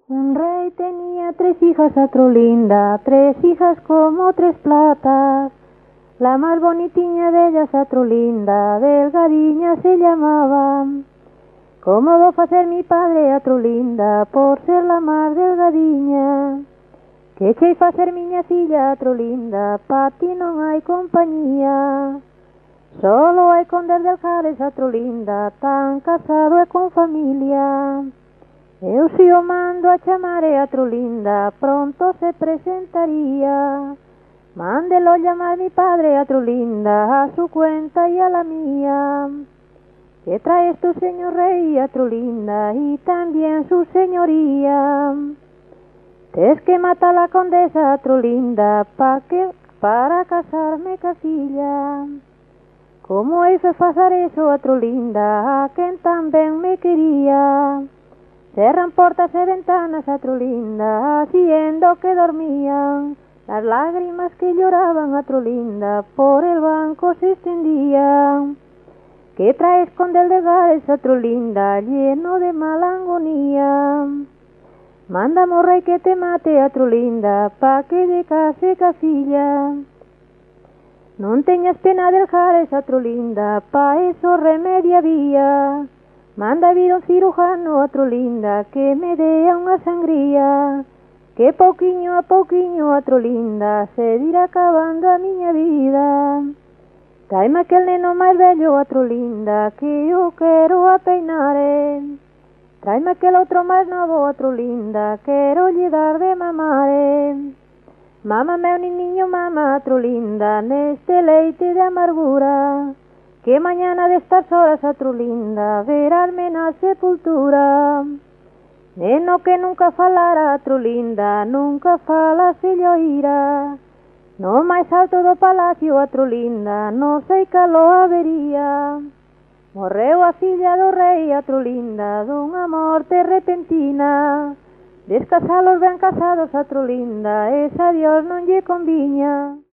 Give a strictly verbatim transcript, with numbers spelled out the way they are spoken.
Un rey tenía tres hijas a Trolinda, tres hijas como tres platas. La más bonitiña de ellas a Trolinda, Delgadiña se llamaba. ¿Cómo va a hacer mi padre a Trolinda por ser la más delgadiña? Que chei fa ser miña filla a Trolinda, pa ti non hai compañía. Solo hai condes del Jales a Trolinda, tan casado e con familia. Eu si o mando a chamare a Trolinda, pronto se presentaría. Mándelo llamar mi padre a Trolinda, a su cuenta y a la mía. ¿Qué traes tu señor rey a Trolinda y también su señoría? Es que mata la condesa a Trolinda pa que, para casarme ca filla. ¿Cómo hice pasar eso a Trolinda, a quien tan ben me quería? Cerran portas e ventanas a Trolinda, haciendo que dormían. Las lágrimas que lloraban a Trolinda por el banco se extendían. ¿Qué traes con del de Gales a Trolinda, lleno de malangonía? Mándame rey que te mate a Trolinda, pa que de case ca filla. Non teñas pena del Jales a Trolinda, pa eso remedio había. Manda vir un cirujano a Trolinda, que me dea unha sangría. Que pouquiño a pouquiño a Trolinda, se dirá acabando a miña vida. Traime aquel neno máis vello a Trolinda, que eu quero a peinare. Traime aquel outro máis novo a Trolinda, quero lle dar de mamare. Mama meu niño, mama a Trolinda, neste leite de amargura, que mañana destas horas a Trolinda verásme na sepultura. Neno que nunca falara a Trolinda, nunca fala se lle oíra. No máis alto do palacio a Trolinda, non sei calo habería. Morreu a filla do rei a Trolinda, dunha morte repentina. Descasalos ben casados a Trolinda, esa Dios non lle conviña.